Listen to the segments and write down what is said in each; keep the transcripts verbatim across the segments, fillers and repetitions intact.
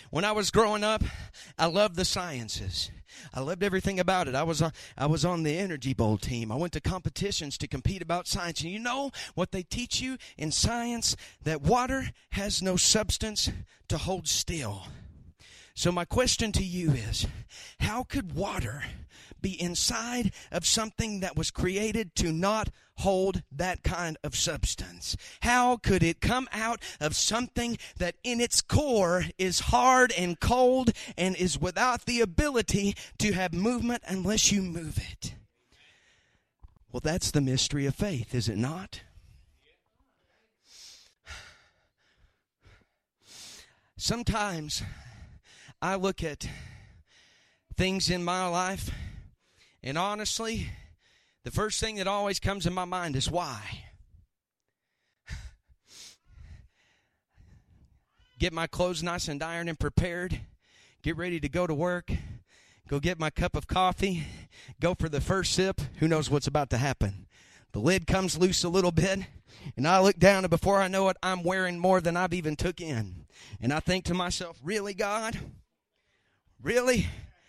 When I was growing up, I loved the sciences. I loved everything about it. I was on, I was on the Energy Bowl team. I went to competitions to compete about science. And you know what they teach you in science? That water has no substance to hold still. So my question to you is, how could water be inside of something that was created to not hold that kind of substance? How could it come out of something that in its core is hard and cold and is without the ability to have movement unless you move it? Well, that's the mystery of faith, is it not? Sometimes I look at things in my life, and honestly, the first thing that always comes in my mind is why. Get my clothes nice and ironed and prepared, get ready to go to work, go get my cup of coffee, go for the first sip. Who knows what's about to happen? The lid comes loose a little bit, and I look down, and before I know it, I'm wearing more than I've even took in. And I think to myself, really, God? Really?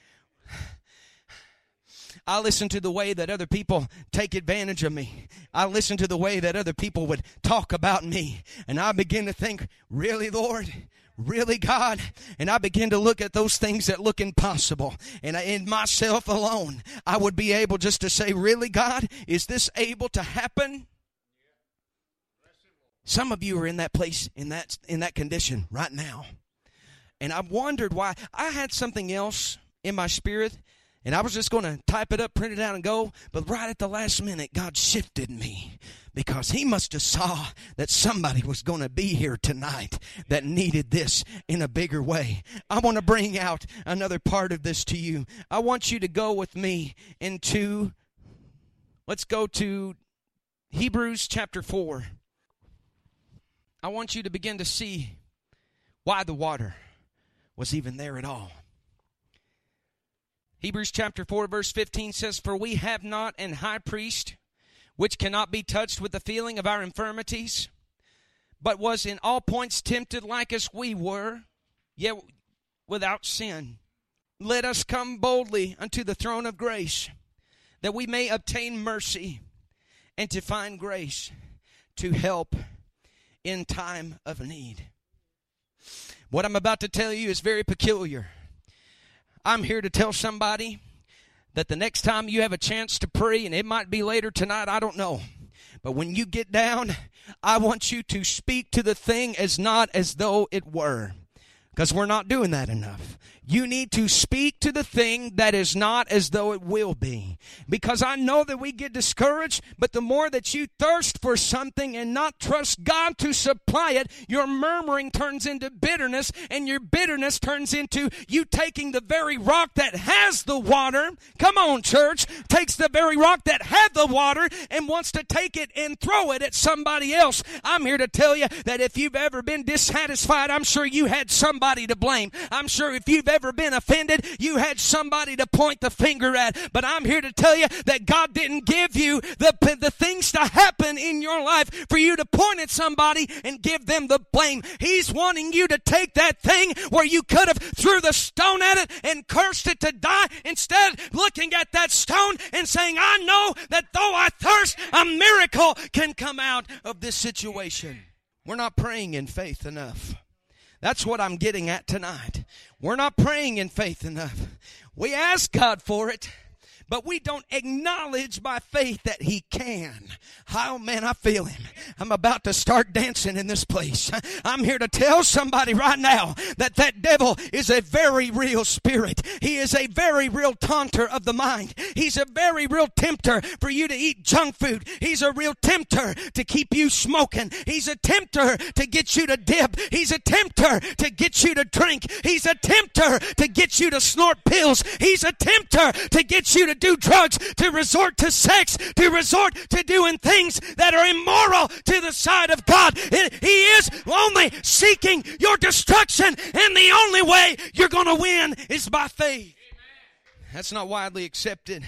I listen to the way that other people take advantage of me. I listen to the way that other people would talk about me. And I begin to think, really, Lord? Really, God? And I begin to look at those things that look impossible. And in myself alone, I would be able just to say, really, God? Is this able to happen? Some of you are in that place, in that, in that condition right now. And I've wondered why. I had something else in my spirit, and I was just going to type it up, print it out, and go. But right at the last minute, God shifted me because he must have saw that somebody was going to be here tonight that needed this in a bigger way. I want to bring out another part of this to you. I want you to go with me into, let's go to Hebrews chapter four. I want you to begin to see why the water was even there at all. Hebrews chapter four verse fifteen says, "For we have not an high priest which cannot be touched with the feeling of our infirmities, but was in all points tempted like as we were, yet without sin. Let us come boldly unto the throne of grace, that we may obtain mercy and to find grace to help in time of need." What I'm about to tell you is very peculiar. I'm here to tell somebody that the next time you have a chance to pray, and it might be later tonight, I don't know. But when you get down, I want you to speak to the thing as not as though it were. Because we're not doing that enough. You need to speak to the thing that is not as though it will be. Because I know that we get discouraged, but the more that you thirst for something and not trust God to supply it, your murmuring turns into bitterness, and your bitterness turns into you taking the very rock that has the water, come on church, takes the very rock that had the water and wants to take it and throw it at somebody else. I'm here to tell you that if you've ever been dissatisfied, I'm sure you had somebody to blame. I'm sure if you've ever been offended, you had somebody to point the finger at. But I'm here to tell you that God didn't give you the, the things to happen in your life for you to point at somebody and give them the blame. He's wanting you to take that thing where you could have threw the stone at it and cursed it to die, instead looking at that stone and saying, I know that though I thirst, a miracle can come out of this situation. We're not praying in faith enough. That's what I'm getting at tonight. We're not praying in faith enough. We ask God for it, but we don't acknowledge by faith that He can. Oh man, I feel Him. I'm about to start dancing in this place. I'm here to tell somebody right now that that devil is a very real spirit. He is a very real taunter of the mind. He's a very real tempter for you to eat junk food. He's a real tempter to keep you smoking. He's a tempter to get you to dip. He's a tempter to get you to drink. He's a tempter to get you to snort pills. He's a tempter to get you to do drugs, to resort to sex, to resort to doing things that are immoral to the side of God. He is only seeking your destruction, and the only way you're going to win is by faith. That's not widely accepted,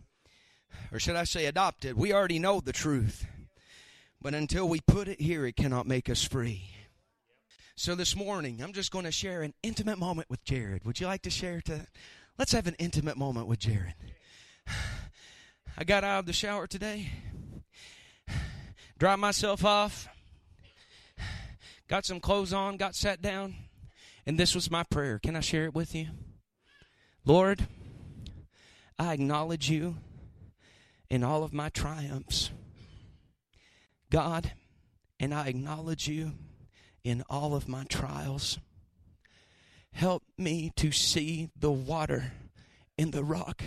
or should I say adopted. We already know the truth, but until we put it here, it cannot make us free. So this morning, I'm just going to share an intimate moment with Jared. Would you like to share? To, let's have an intimate moment with Jared. I got out of the shower today, dried myself off, got some clothes on, got sat down, and this was my prayer. Can I share it with you? Lord, I acknowledge you in all of my triumphs. God, and I acknowledge you in all of my trials. Help me to see the water in the rock.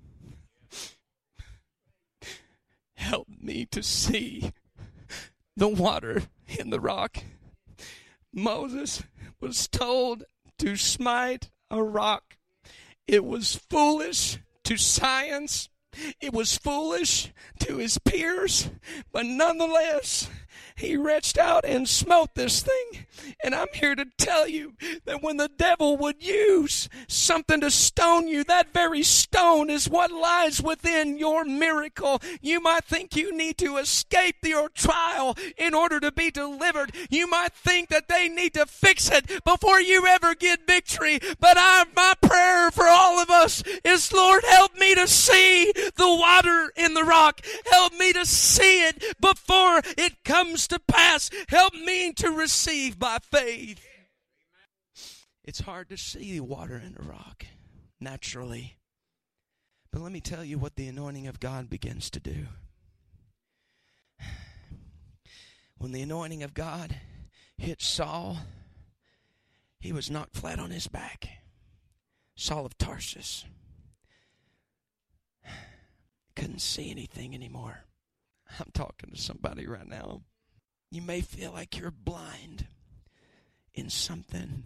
Help me to see the water in the rock. Moses was told to smite a rock. It was foolish to science. It was foolish to his peers, but nonetheless, he reached out and smote this thing. And I'm here to tell you that when the devil would use something to stone you, that very stone is what lies within your miracle. You might think you need to escape your trial in order to be delivered. You might think that they need to fix it before you ever get victory. But I, my prayer for all of us is, Lord, help me to see the water in the rock. Help me to see it before it comes to pass. Help me to receive by faith. It's hard to see the water in a rock naturally. But let me tell you what the anointing of God begins to do. When the anointing of God hit Saul, he was knocked flat on his back. Saul of Tarsus couldn't see anything anymore. I'm talking to somebody right now. You may feel like you're blind in something,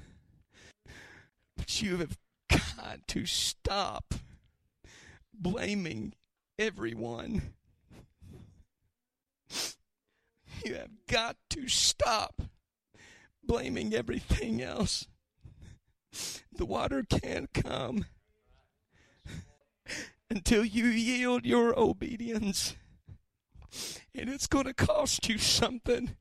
but you have got to stop blaming everyone. You have got to stop blaming everything else. The water can't come until you yield your obedience. And it's going to cost you something.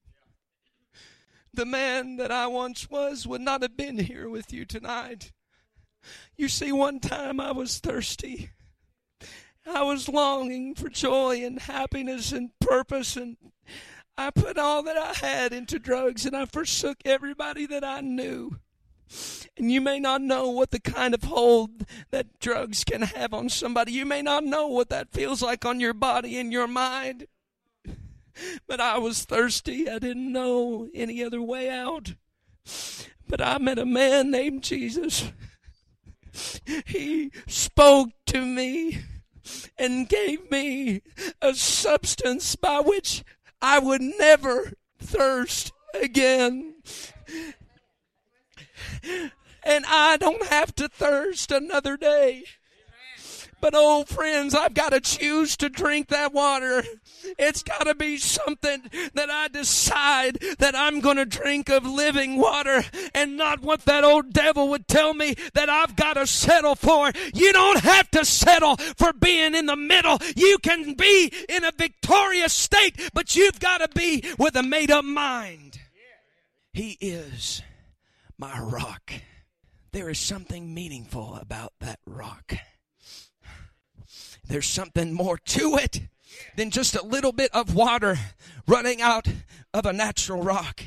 The man that I once was would not have been here with you tonight. You see, one time I was thirsty. I was longing for joy and happiness and purpose, and I put all that I had into drugs, and I forsook everybody that I knew. And you may not know what the kind of hold that drugs can have on somebody. You may not know what that feels like on your body and your mind. But I was thirsty. I didn't know any other way out. But I met a man named Jesus. He spoke to me and gave me a substance by which I would never thirst again. And I don't have to thirst another day. But oh friends, I've got to choose to drink that water. It's got to be something that I decide that I'm going to drink of living water, and not what that old devil would tell me that I've got to settle for. You don't have to settle for being in the middle. You can be in a victorious state, but you've got to be with a made-up mind. He is my rock. There is something meaningful about that rock. There's something more to it than just a little bit of water running out of a natural rock.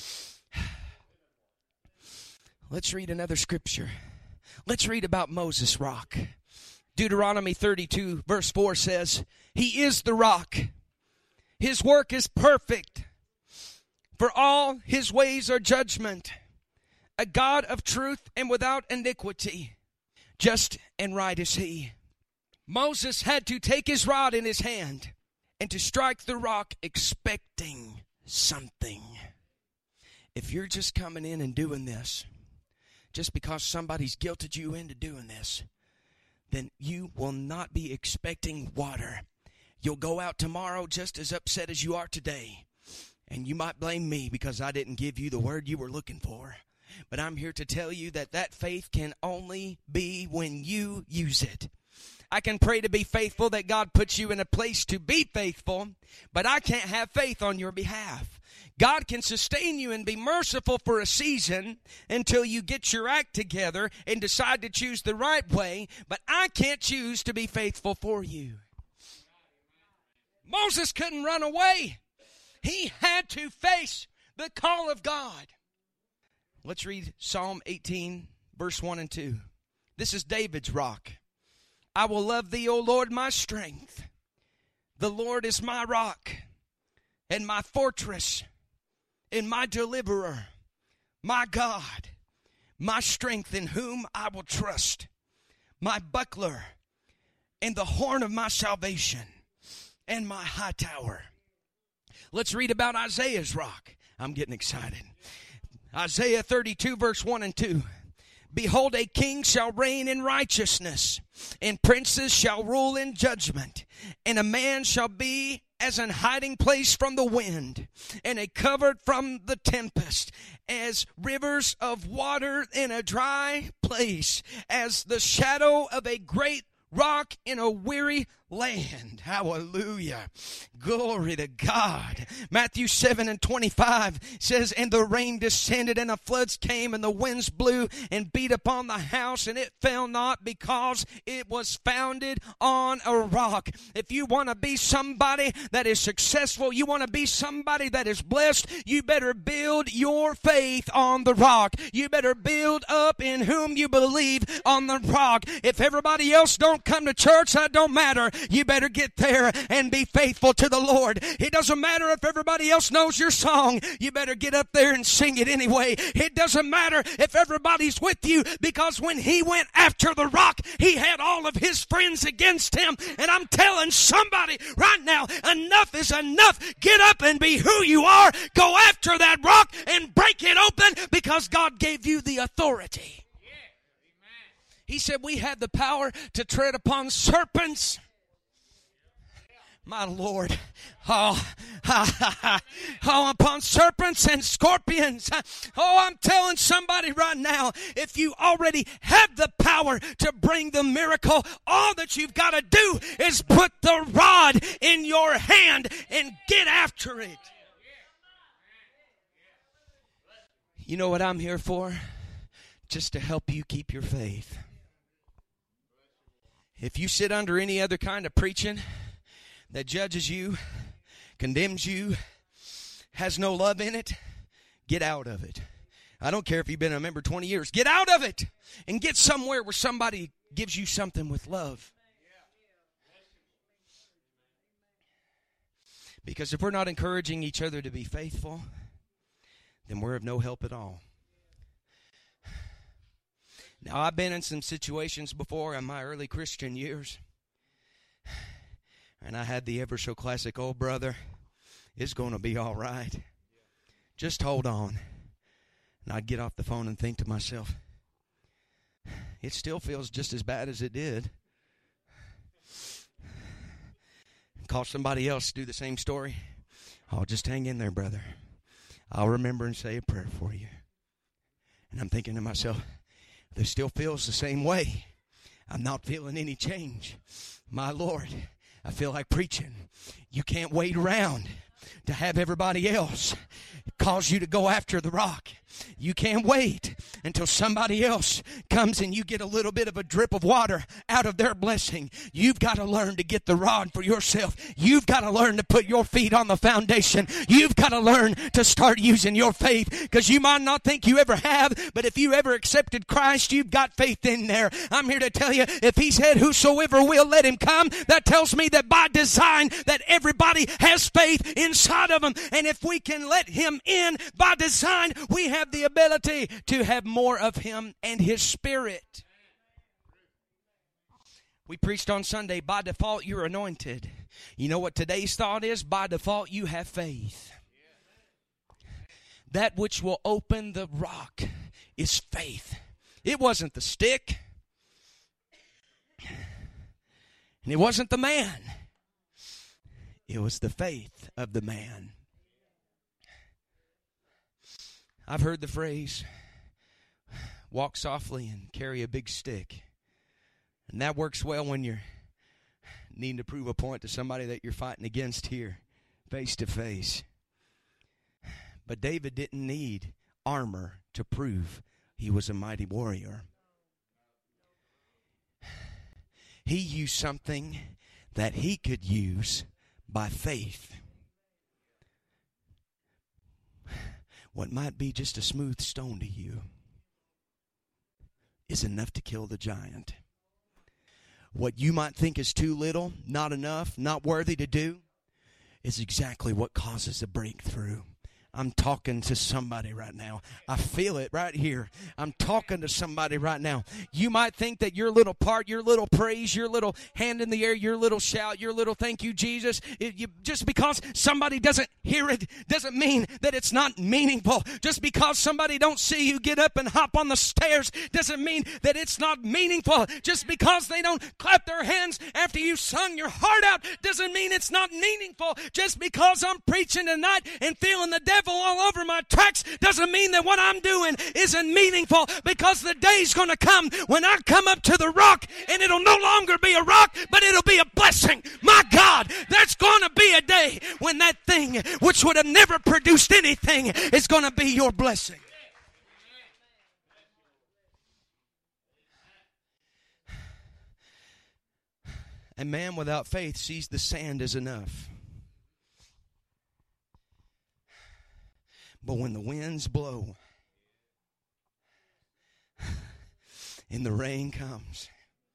Let's read another scripture. Let's read about Moses' rock. Deuteronomy thirty-two verse four says, He is the rock. His work is perfect. For all his ways are judgment. A God of truth and without iniquity. Just and right is he. Moses had to take his rod in his hand and to strike the rock expecting something. If you're just coming in and doing this, just because somebody's guilted you into doing this, then you will not be expecting water. You'll go out tomorrow just as upset as you are today. And you might blame me because I didn't give you the word you were looking for. But I'm here to tell you that that faith can only be when you use it. I can pray to be faithful, that God puts you in a place to be faithful, but I can't have faith on your behalf. God can sustain you and be merciful for a season until you get your act together and decide to choose the right way, but I can't choose to be faithful for you. Moses couldn't run away. He had to face the call of God. Let's read Psalm eighteen, verse one and two. This is David's rock. I will love thee, O Lord, my strength. The Lord is my rock and my fortress and my deliverer, my God, my strength in whom I will trust, my buckler and the horn of my salvation and my high tower. Let's read about Isaiah's rock. I'm getting excited. Isaiah thirty-two, verse one and two. Behold, a king shall reign in righteousness, and princes shall rule in judgment, and a man shall be as an hiding place from the wind, and a covert from the tempest, as rivers of water in a dry place, as the shadow of a great rock in a weary land. Hallelujah. Glory to God. Matthew seven and twenty-five says, and the rain descended, and the floods came, and the winds blew and beat upon the house, and it fell not, because it was founded on a rock. If you want to be somebody that is successful, you want to be somebody that is blessed, you better build your faith on the rock. You better build up in whom you believe on the rock. If everybody else don't come to church, that don't matter. You better get there and be faithful to the Lord. It doesn't matter if everybody else knows your song. You better get up there and sing it anyway. It doesn't matter if everybody's with you, because when he went after the rock, he had all of his friends against him. And I'm telling somebody right now, enough is enough. Get up and be who you are. Go after that rock and break it open, because God gave you the authority. He said we had the power to tread upon serpents. My Lord. Oh, oh, upon serpents and scorpions. Oh, I'm telling somebody right now, if you already have the power to bring the miracle, all that you've got to do is put the rod in your hand and get after it. You know what I'm here for? Just to help you keep your faith. If you sit under any other kind of preaching that judges you, condemns you, has no love in it, get out of it. I don't care if you've been a member twenty years. Get out of it and get somewhere where somebody gives you something with love. Because if we're not encouraging each other to be faithful, then we're of no help at all. Now, I've been in some situations before in my early Christian years, and I had the ever so classic, oh, brother, it's going to be all right. Just hold on. And I'd get off the phone and think to myself, it still feels just as bad as it did. Call somebody else to do the same story. Oh, just hang in there, brother. I'll remember and say a prayer for you. And I'm thinking to myself, this still feels the same way. I'm not feeling any change. My Lord, I feel like preaching. You can't wait around to have everybody else cause you to go after the rock. You can't wait until somebody else comes and you get a little bit of a drip of water out of their blessing. You've got to learn to get the rod for yourself. You've got to learn to put your feet on the foundation. You've got to learn to start using your faith, because you might not think you ever have, but if you ever accepted Christ, you've got faith in there. I'm here to tell you, if he said whosoever will, let him come, that tells me that by design that everybody has faith inside of them. And if we can let him in by design, we have the ability to have more of him and his spirit. We preached on Sunday, by default you're anointed. You know what today's thought is? By default you have faith. That which will open the rock is faith. It wasn't the stick. And it wasn't the man. It was the faith of the man. I've heard the phrase, walk softly and carry a big stick. And that works well when you're needing to prove a point to somebody that you're fighting against here, face to face. But David didn't need armor to prove he was a mighty warrior. He used something that he could use by faith. What might be just a smooth stone to you is enough to kill the giant. What you might think is too little, not enough, not worthy to do, is exactly what causes a breakthrough. I'm talking to somebody right now. I feel it right here. I'm talking to somebody right now. You might think that your little part, your little praise, your little hand in the air, your little shout, your little thank you, Jesus, it, you, just because somebody doesn't hear it doesn't mean that it's not meaningful. Just because somebody don't see you get up and hop on the stairs doesn't mean that it's not meaningful. Just because they don't clap their hands after you sung your heart out doesn't mean it's not meaningful. Just because I'm preaching tonight and feeling the devil all over my tracks doesn't mean that what I'm doing isn't meaningful, because the day's going to come when I come up to the rock and it'll no longer be a rock, but it'll be a blessing. My God, there's going to be a day when that thing which would have never produced anything is going to be your blessing. A man without faith sees the sand as enough. But when the winds blow and the rain comes,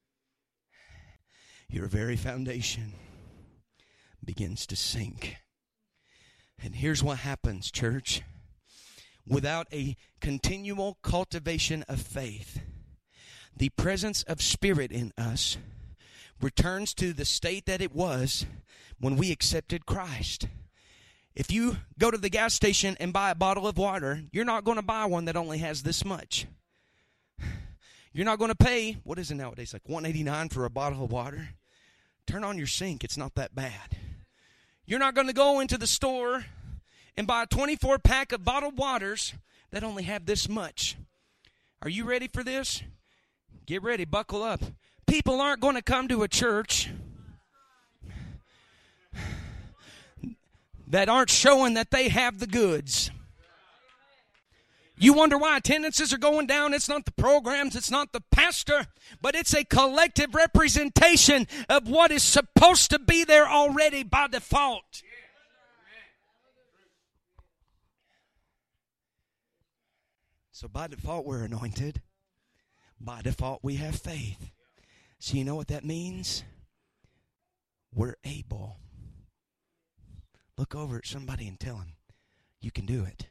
your very foundation begins to sink. And here's what happens, church. Without a continual cultivation of faith, the presence of Spirit in us returns to the state that it was when we accepted Christ. If you go to the gas station and buy a bottle of water, you're not going to buy one that only has this much. You're not going to pay, what is it nowadays, like one eighty-nine for a bottle of water? Turn on your sink, it's not that bad. You're not going to go into the store and buy a twenty-four pack of bottled waters that only have this much. Are you ready for this? Get ready, buckle up. People aren't going to come to a church that aren't showing that they have the goods. You wonder why attendances are going down. It's not the programs, it's not the pastor, but it's a collective representation of what is supposed to be there already by default. So by default we're anointed. By default we have faith. So you know what that means? We're able. Look over at somebody and tell them, you can do it.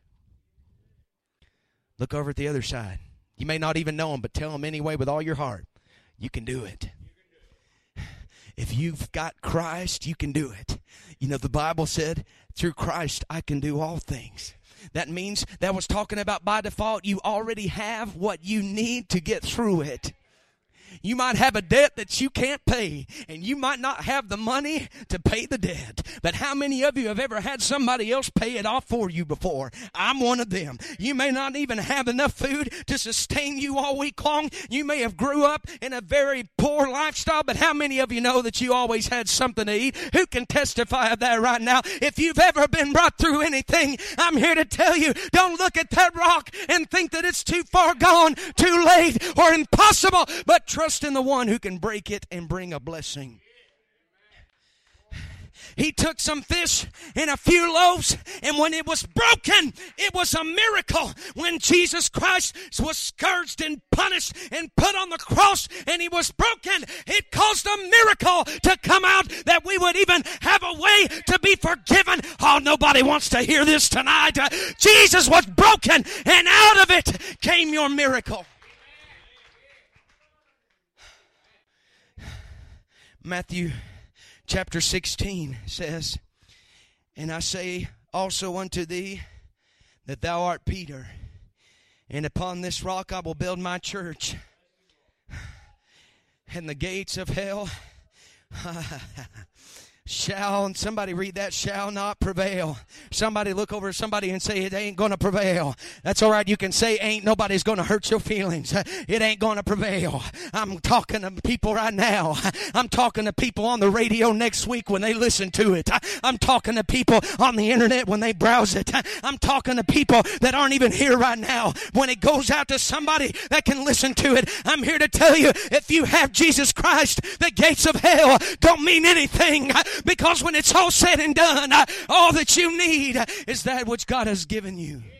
Look over at the other side. You may not even know them, but tell them anyway with all your heart, you can do it. If you've got Christ, you can do it. You know, the Bible said, through Christ, I can do all things. That means that was talking about by default, you already have what you need to get through it. You might have a debt that you can't pay, and you might not have the money to pay the debt. But how many of you have ever had somebody else pay it off for you before? I'm one of them. You may not even have enough food to sustain you all week long. You may have grew up in a very poor lifestyle, but how many of you know that you always had something to eat? Who can testify of that right now? If you've ever been brought through anything, I'm here to tell you, don't look at that rock and think that it's too far gone, too late, or impossible, but trust in the one who can break it and bring a blessing. He took some fish and a few loaves, and when it was broken, it was a miracle. When Jesus Christ was scourged and punished and put on the cross and he was broken, it caused a miracle to come out that we would even have a way to be forgiven. Oh, nobody wants to hear this tonight. Uh, Jesus was broken, and out of it came your miracle. Matthew chapter sixteen says, and I say also unto thee that thou art Peter, and upon this rock I will build my church, and the gates of hell Shall, and somebody read that, shall not prevail. Somebody look over at somebody and say, it ain't going to prevail. That's all right. You can say ain't. Nobody's going to hurt your feelings. It ain't going to prevail. I'm talking to people right now. I'm talking to people on the radio next week when they listen to it. I'm talking to people on the internet when they browse it. I'm talking to people that aren't even here right now. When it goes out to somebody that can listen to it, I'm here to tell you, if you have Jesus Christ, the gates of hell don't mean anything. Because when it's all said and done, all that you need is that which God has given you.